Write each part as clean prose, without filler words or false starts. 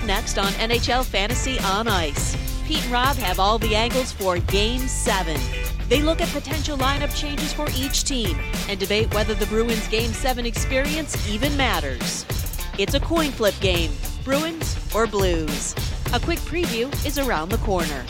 next on NHL Fantasy on Ice. Pete and Rob have all the angles for Game 7. They look at potential lineup changes for each team and debate whether the Bruins' Game 7 experience even matters. It's a coin flip game, Bruins or Blues. A quick preview is around the corner.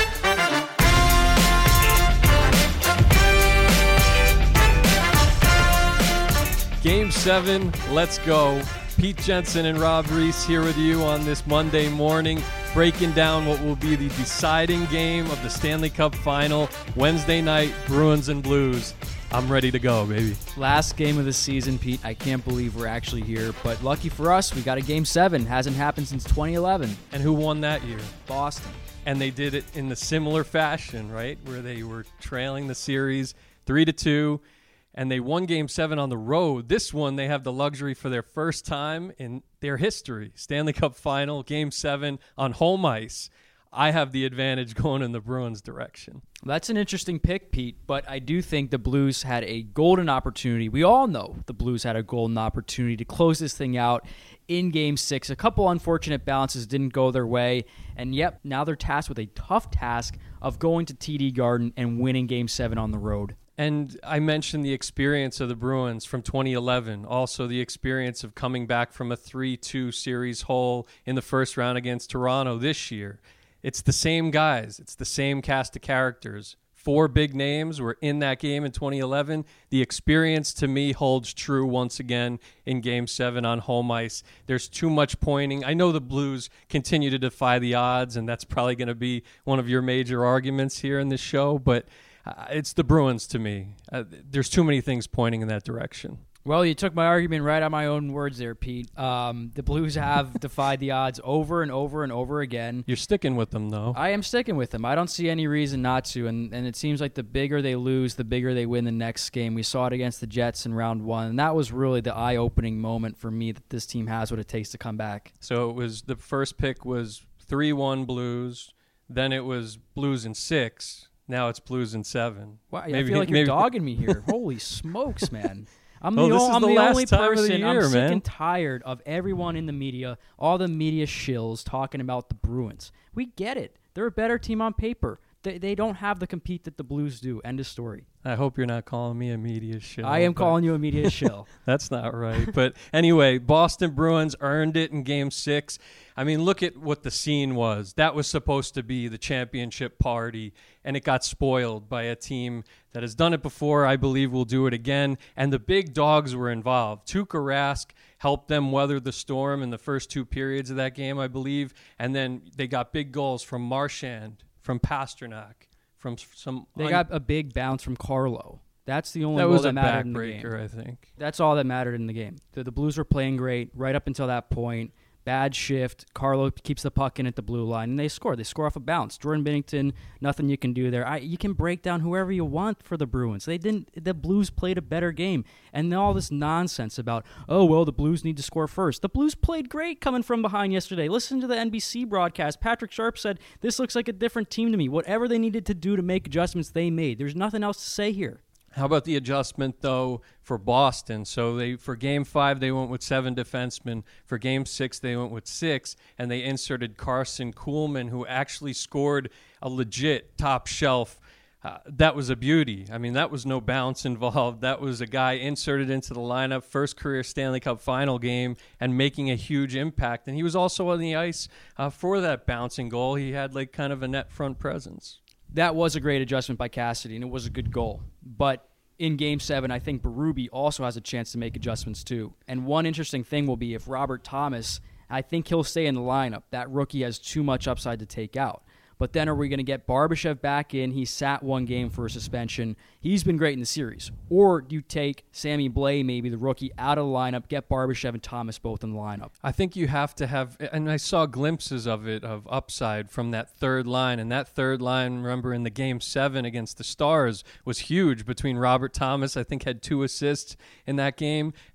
Game 7, let's go. Pete Jensen and Rob Reese here with you on this Monday morning, breaking down what will be the deciding game of the Stanley Cup Final, Wednesday night, Bruins and Blues. I'm ready to go, baby. Last game of the season, Pete. I can't believe we're actually here, but lucky for us, we got a Game 7. Hasn't happened since 2011. And who won that year? Boston. And they did it in the similar fashion, right, where they were trailing the series 3-2. And they won Game 7 on the road. This one, they have the luxury for their first time in their history. Stanley Cup Final, Game 7 on home ice. I have the advantage going in the Bruins' direction. That's an interesting pick, Pete, but I do think the Blues had a golden opportunity. We all know the Blues had a golden opportunity to close this thing out in Game 6. A couple unfortunate bounces didn't go their way, and yep, now they're tasked with a tough task of going to TD Garden and winning Game 7 on the road. And I mentioned the experience of the Bruins from 2011, also the experience of coming back from a 3-2 series hole in the first round against Toronto this year. It's the same guys. It's the same cast of characters. 4 big names were in that game in 2011. The experience, to me, holds true once again in Game 7 on home ice. There's too much pointing. I know the Blues continue to defy the odds, and that's probably going to be one of your major arguments here in this show, but it's the Bruins to me. There's too many things pointing in that direction. Well, you took my argument right out of my own words there, Pete. The Blues have defied the odds over and over and over again. You're sticking with them, though. I am sticking with them. I don't see any reason not to, and it seems like the bigger they lose, the bigger they win the next game. We saw it against the Jets in round 1, and that was really the eye-opening moment for me that this team has what it takes to come back. So it was the first pick was 3-1 Blues, then it was Blues in 6. Now it's Blues in 7. Wow, I feel like you're dogging me here. Holy smokes, man. I'm the last only time of the person. year, I'm sick man. and tired of everyone in the media, all the media shills talking about the Bruins. We get it. They're a better team on paper. They don't have the compete that the Blues do. End of story. I hope you're not calling me a media shill. I am calling you a media shill. That's not right. But anyway, Boston Bruins earned it in Game 6. I mean, look at what the scene was. That was supposed to be the championship party, and it got spoiled by a team that has done it before. I believe will do it again. And the big dogs were involved. Tuukka Rask helped them weather the storm in the first 2 periods of that game, I believe. And then they got big goals from Marchand, from Pasternak, from some... They got a big bounce from Carlo. That's the only that goal was that a mattered in the game. backbreaker, I think. That's all that mattered in the game. The Blues were playing great right up until that point. Bad shift. Carlo keeps the puck in at the blue line, and they score. They score off a bounce. Jordan Binnington, nothing you can do there. You can break down whoever you want for the Bruins. They didn't. The Blues played a better game. And all this nonsense about, oh, well, the Blues need to score first. The Blues played great coming from behind yesterday. Listen to the NBC broadcast. Patrick Sharp said, this looks like a different team to me. Whatever they needed to do to make adjustments, they made. There's nothing else to say here. How about the adjustment, though, for Boston? So for Game 5, they went with 7 defensemen. For Game 6, they went with 6, and they inserted Carson Kuhlman, who actually scored a legit top shelf. That was a beauty. I mean, that was no bounce involved. That was a guy inserted into the lineup, first career Stanley Cup Final game, and making a huge impact. And he was also on the ice for that bouncing goal. He had like kind of a net front presence. That was a great adjustment by Cassidy, and it was a good goal. But in Game 7, I think Berube also has a chance to make adjustments too. And one interesting thing will be if Robert Thomas, I think he'll stay in the lineup. That rookie has too much upside to take out. But then are we going to get Barbashev back in? He sat 1 game for a suspension. He's been great in the series. Or do you take Sammy Blais, maybe the rookie, out of the lineup, get Barbashev and Thomas both in the lineup? I think you have to have, and I saw glimpses of it, of upside from that third line. And that third line, remember, in the Game 7 against the Stars was huge between Robert Thomas, I think had 2 assists in that game, and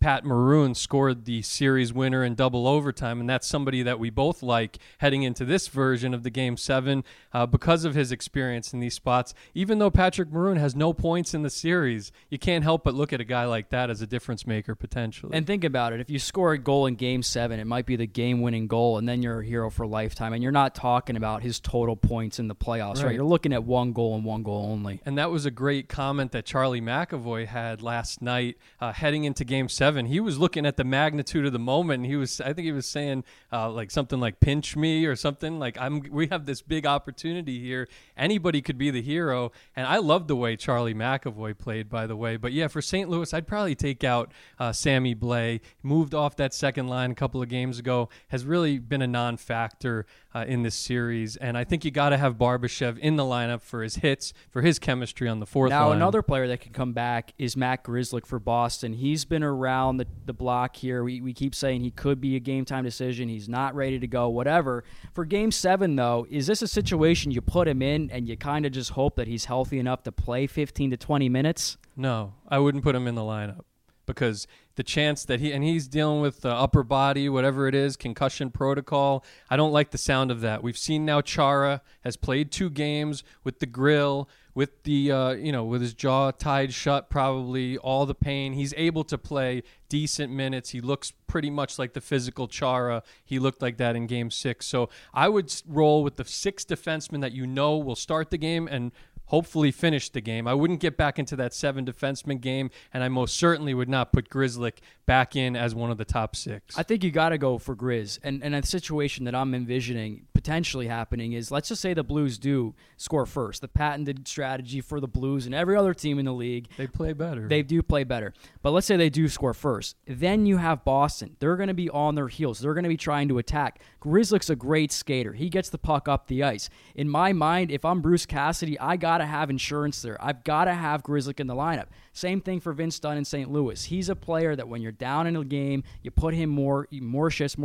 Pat Maroon scored the series winner in double overtime, and that's somebody that we both like heading into this version of the Game 7 because of his experience in these spots. Even though Patrick Maroon has no points in the series, you can't help but look at a guy like that as a difference maker potentially. And think about it. If you score a goal in Game 7, it might be the game-winning goal, and then you're a hero for a lifetime, and you're not talking about his total points in the playoffs, right? You're looking at one goal and one goal only. And that was a great comment that Charlie McAvoy had last night heading into Game 7. He was looking at the magnitude of the moment, and I think he was saying like something like pinch me or something like we have this big opportunity here. Anybody could be the hero. And I love the way Charlie McAvoy played, by the way. But yeah, for St. Louis, I'd probably take out Sammy Blais. Moved off that second line a couple of games ago, has really been a non-factor in this series. And I think you got to have Barbashev in the lineup for his hits, for his chemistry on the fourth line. Now, another player that can come back is Matt Grzelcyk for Boston. He's been around the block here. We keep saying he could be a game-time decision. He's not ready to go, whatever. For Game 7, though, is this a situation you put him in and you kind of just hope that he's healthy enough to play 15 to 20 minutes? No, I wouldn't put him in the lineup because the chance that he's dealing with upper body, whatever it is, concussion protocol. I don't like the sound of that. We've seen now Chara has played 2 games with the grill, with the with his jaw tied shut, probably all the pain. He's able to play decent minutes. He looks pretty much like the physical Chara. He looked like that in Game 6. So I would roll with the 6 defensemen that will start the game and hopefully finish the game. I wouldn't get back into that 7 defenseman game, and I most certainly would not put Grzelcyk back in as one of the top 6. I think you got to go for Grizz. And a situation that I'm envisioning potentially happening is, let's just say the Blues do score first. The patented strategy for the Blues and every other team in the league. They play better. They do play better. But let's say they do score first. Then you have Boston. They're going to be on their heels. They're going to be trying to attack. Grzelcyk's a great skater. He gets the puck up the ice. In my mind, if I'm Bruce Cassidy, I got to have insurance there. I've got to have Grzelcyk in the lineup. Same thing for Vince Dunn in St. Louis. He's a player that when you're down in a game, you put him more shifts,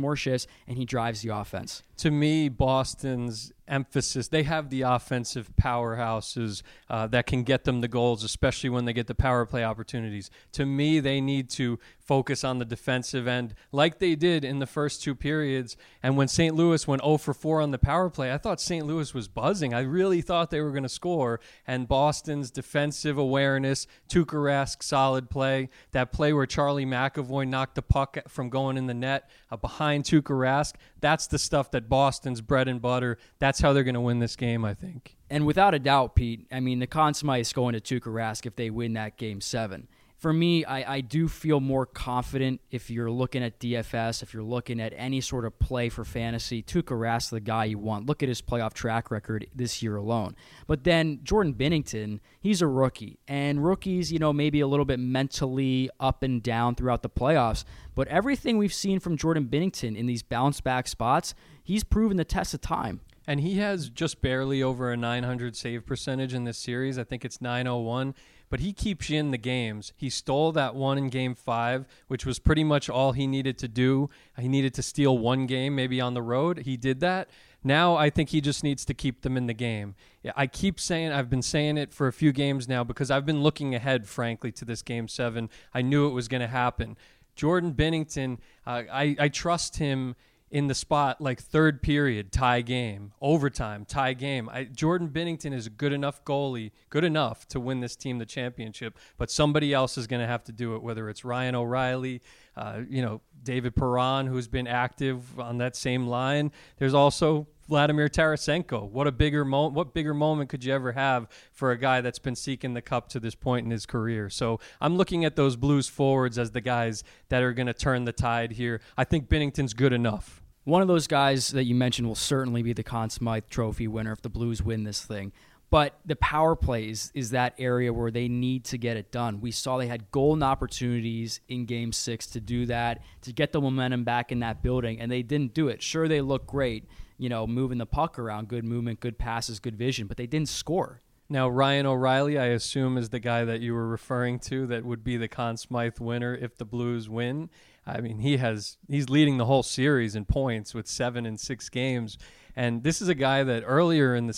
and he drives the offense. To me, Boston's emphasis, they have the offensive powerhouses that can get them the goals, especially when they get the power play opportunities. To me, they need to focus on the defensive end like they did in the first 2 periods. And when St. Louis went 0 for 4 on the power play, I thought St. Louis was buzzing. I really thought they were going to score. And Boston's defensive awareness, Tuukka Rask solid play, that play where Charlie McAvoy knocked the puck from going in the net behind Tuukka Rask, that's the stuff that Boston's bread and butter. That's how they're going to win this game, I think. And without a doubt, Pete, I mean, the Conn Smythe's going to Tuukka Rask if they win that Game 7. For me, I do feel more confident if you're looking at DFS, if you're looking at any sort of play for fantasy. Tuukka Rask, the guy you want. Look at his playoff track record this year alone. But then Jordan Binnington, he's a rookie. And rookies, maybe a little bit mentally up and down throughout the playoffs. But everything we've seen from Jordan Binnington in these bounce-back spots, he's proven the test of time. And he has just barely over a 900 save percentage in this series. I think it's 901. But he keeps you in the games. He stole that one in Game 5, which was pretty much all he needed to do. He needed to steal one game, maybe on the road. He did that. Now I think he just needs to keep them in the game. I've been saying it for a few games now because I've been looking ahead, frankly, to this Game 7. I knew it was going to happen. Jordan Binnington, I trust him in the spot like third period, tie game, overtime, tie game. Jordan Binnington is a good enough goalie, good enough to win this team the championship, but somebody else is going to have to do it, whether it's Ryan O'Reilly, David Perron, who's been active on that same line. There's also Vladimir Tarasenko. What bigger moment could you ever have for a guy that's been seeking the cup to this point in his career? So I'm looking at those Blues forwards as the guys that are going to turn the tide here. I think Binnington's good enough. One of those guys that you mentioned will certainly be the Conn Smythe Trophy winner if the Blues win this thing. But the power plays is that area where they need to get it done. We saw they had golden opportunities in Game 6 to do that, to get the momentum back in that building, and they didn't do it. Sure, they look great, moving the puck around, good movement, good passes, good vision, but they didn't score. Now, Ryan O'Reilly, I assume, is the guy that you were referring to that would be the Conn Smythe winner if the Blues win. I mean, he's leading the whole series in points with 7 in 6 games. And this is a guy that earlier in the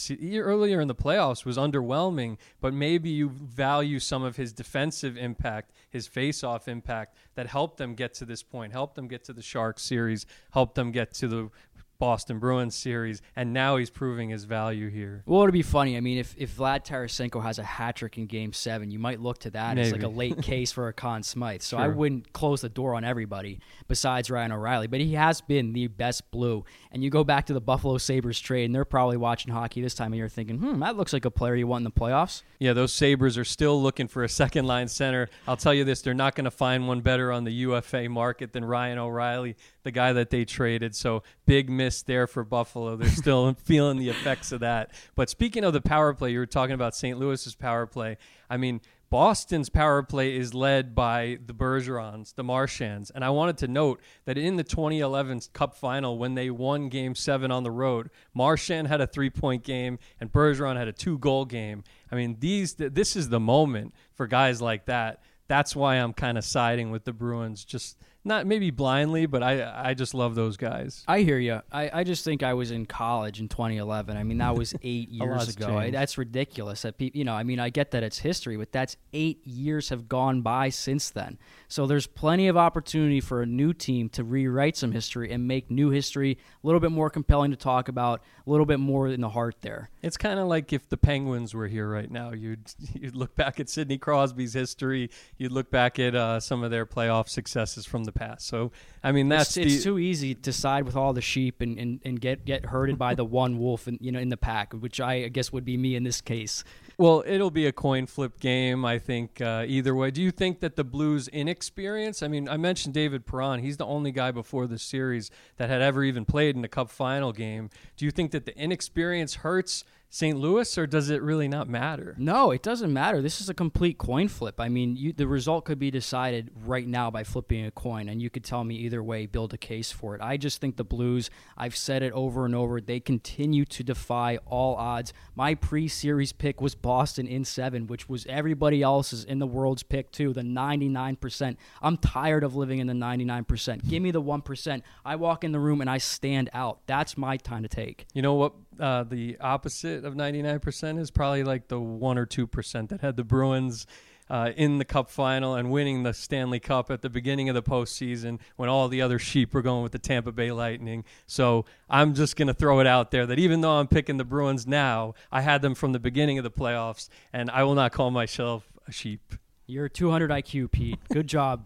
playoffs was underwhelming, but maybe you value some of his defensive impact, his face-off impact that helped them get to this point, helped them get to the Sharks series, helped them get to the Boston Bruins series, and now he's proving his value here. Well, it'd be funny. I mean, if Vlad Tarasenko has a hat trick in Game 7, you might look to that as like a late case for a Conn Smythe. So I wouldn't close the door on everybody besides Ryan O'Reilly, but he has been the best Blue. And you go back to the Buffalo Sabres trade, and they're probably watching hockey this time of year thinking, that looks like a player you want in the playoffs. Yeah, those Sabres are still looking for a second-line center. I'll tell you this, they're not going to find one better on the UFA market than Ryan O'Reilly, the guy that they traded. So big miss there for Buffalo. They're still feeling the effects of that. But speaking of the power play, you were talking about St. Louis's power play. I mean, Boston's power play is led by the Bergerons, the Marchands. And I wanted to note that in the 2011 Cup Final, when they won Game 7 on the road, Marchand had a 3-point game and Bergeron had a 2-goal game. I mean, this is the moment for guys like that. That's why I'm kind of siding with the Bruins, just not maybe blindly, but I just love those guys. I hear you. I just think I was in college in 2011. I mean, that was 8 years ago. That's ridiculous. That I mean, I get that it's history, but that's 8 years have gone by since then. So there's plenty of opportunity for a new team to rewrite some history and make new history a little bit more compelling to talk about, a little bit more in the heart there. It's kind of like if the Penguins were here right now. You'd look back at Sidney Crosby's history. You'd look back at some of their playoff successes from the past. So, I mean, it's too easy to side with all the sheep and get herded by the one wolf in the pack, which I guess would be me in this case. Well, it'll be a coin flip game, I think, either way. Do you think that the Blues' inexperience, I mean, I mentioned David Perron. He's the only guy before the series that had ever even played in a Cup Final game. Do you think that the inexperience hurts St. Louis, or does it really not matter? No, it doesn't matter. This is a complete coin flip. I mean, the result could be decided right now by flipping a coin, and you could tell me either way, build a case for it. I just think the Blues, I've said it over and over, they continue to defy all odds. My pre-series pick was Boston in 7, which was everybody else's in the world's pick too, the 99%. I'm tired of living in the 99%. Give me the 1%. I walk in the room and I stand out. That's my time to take. You know what? The opposite of 99% is probably like the 1 or 2% that had the Bruins in the Cup Final and winning the Stanley Cup at the beginning of the postseason when all the other sheep were going with the Tampa Bay Lightning. So I'm just going to throw it out there that even though I'm picking the Bruins now, I had them from the beginning of the playoffs, and I will not call myself a sheep. You're 200 IQ, Pete. Good job.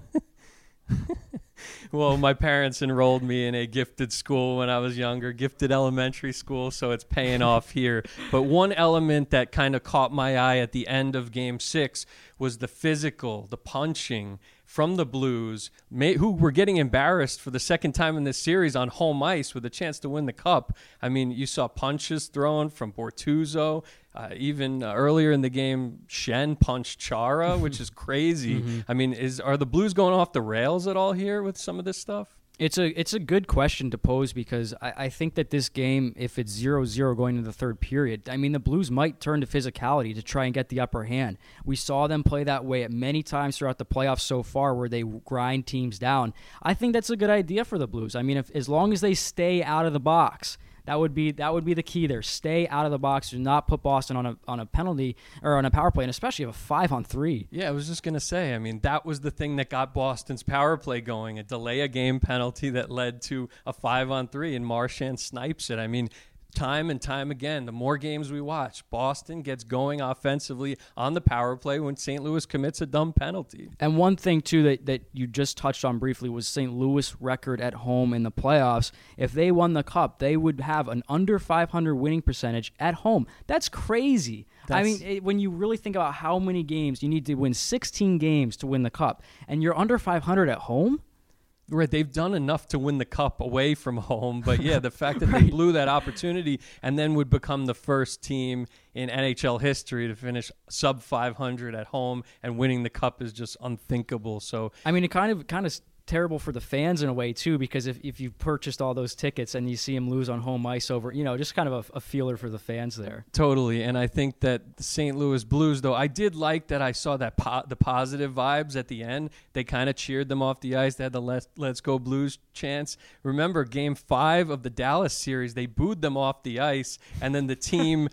Well, my parents enrolled me in a gifted school when I was younger, gifted elementary school, so it's paying off here. But one element that kind of caught my eye at the end of Game 6 was the physical, the punching from the Blues, who were getting embarrassed for the second time in this series on home ice with a chance to win the Cup. I mean, you saw punches thrown from Bortuzzo. Even earlier in the game, Shen punched Chara, which is crazy. Mm-hmm. I mean, are the Blues going off the rails at all here with some of this stuff? It's a good question to pose because I think that this game, if it's 0-0 going into the third period, I mean, the Blues might turn to physicality to try and get the upper hand. We saw them play that way at many times throughout the playoffs so far where they grind teams down. I think that's a good idea for the Blues. I mean, as long as they stay out of the box, that would be the key there. Stay out of the box. Do not put Boston on a penalty or on a power play, and especially a 5-on-3. Yeah, I was just going to say, I mean, that was the thing that got Boston's power play going, a delay a game penalty that led to a 5-on-3, and Marchand snipes it. I mean, time and time again, the more games we watch, Boston gets going offensively on the power play when St. Louis commits a dumb penalty. And one thing, too, that you just touched on briefly was St. Louis' record at home in the playoffs. If they won the Cup, they would have an under 500 winning percentage at home. That's crazy. I mean, when you really think about how many games, you need to win 16 games to win the Cup, and you're under 500 at home? Right, they've done enough to win the Cup away from home, but yeah, the fact that they blew that opportunity and then would become the first team in NHL history to finish sub 500 at home and winning the Cup is just unthinkable. So I mean, it kind of terrible for the fans in a way too, because if you purchased all those tickets and you see him lose on home ice over, just kind of a feeler for the fans there. Totally. And I think that the St. Louis Blues, though, I did like that I saw that the positive vibes at the end. They kind of cheered them off the ice. They had the Let's Go Blues chants. Remember, Game 5 of the Dallas series, they booed them off the ice, and then the team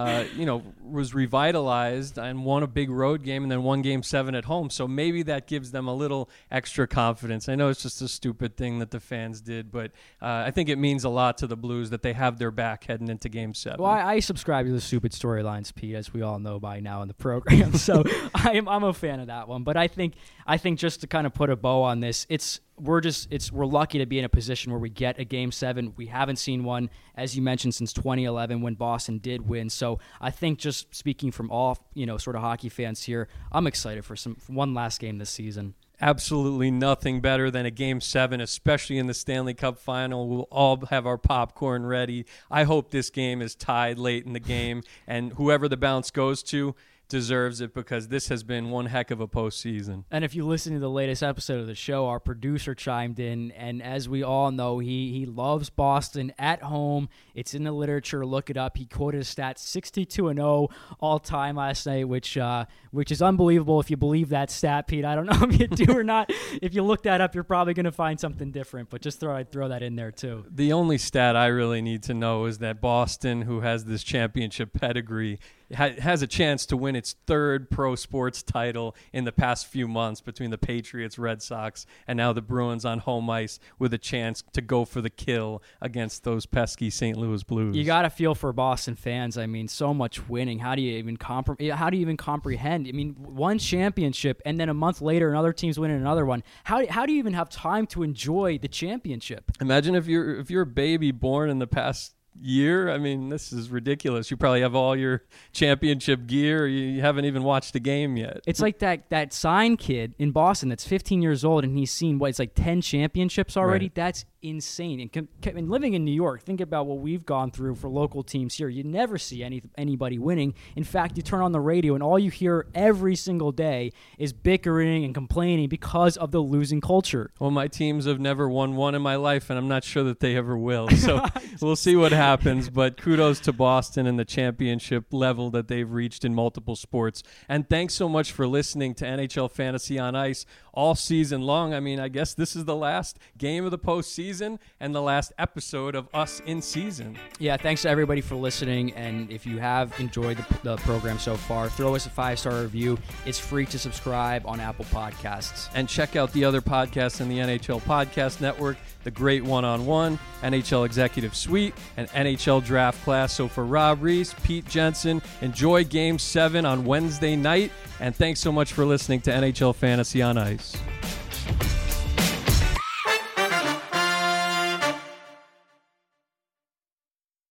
was revitalized and won a big road game and then won Game 7 at home. So maybe that gives them a little extra confidence. I know it's just a stupid thing that the fans did, but I think it means a lot to the Blues that they have their back heading into Game 7. Well, I subscribe to the stupid storylines, Pete, as we all know by now in the program. So I'm a fan of that one. But I think just to kind of put a bow on this, we're lucky to be in a position where we get a Game 7. We haven't seen one, as you mentioned, since 2011 when Boston did win. So I think, just speaking from all sort of hockey fans here, I'm excited for one last game this season. Absolutely nothing better than a Game 7, especially in the Stanley Cup Final. We'll all have our popcorn ready. I hope this game is tied late in the game, and whoever the bounce goes to deserves it, because this has been one heck of a postseason. And if you listen to the latest episode of the show, our producer chimed in, and as we all know, he loves Boston at home. It's in the literature. Look it up. He quoted a stat 62-0 all time last night, which is unbelievable if you believe that stat, Pete. I don't know if you do or not. If you look that up, you're probably going to find something different, but just I'd throw that in there too. The only stat I really need to know is that Boston, who has this championship pedigree, has a chance to win its third pro sports title in the past few months between the Patriots, Red Sox, and now the Bruins on home ice, with a chance to go for the kill against those pesky St. Louis Blues. You got to feel for Boston fans. I mean, so much winning. How do you even comprehend? I mean, one championship, and then a month later, another team's winning another one. How do you even have time to enjoy the championship? Imagine if you're a baby born in the past year. I mean, this is ridiculous. You probably have all your championship gear. You haven't even watched a game yet. It's like that sign kid in Boston that's 15 years old, and he's seen, it's like 10 championships already? Right. That's insane. And living in New York, think about what we've gone through for local teams here. You never see anybody winning. In fact, you turn on the radio, and all you hear every single day is bickering and complaining because of the losing culture. Well, my teams have never won one in my life, and I'm not sure that they ever will. So we'll see what happens, but kudos to Boston and the championship level that they've reached in multiple sports. And thanks so much for listening to NHL Fantasy on Ice all season long. I mean, I guess this is the last game of the postseason and the last episode of us in season. Yeah, thanks to everybody for listening. And if you have enjoyed the program so far, throw us a 5-star review. It's free to subscribe on Apple Podcasts. And check out the other podcasts in the NHL Podcast Network, The Great One-on-One, NHL Executive Suite, and NHL Draft Class. So for Rob Reese, Pete Jensen, enjoy Game 7 on Wednesday night. And thanks so much for listening to NHL Fantasy on Ice.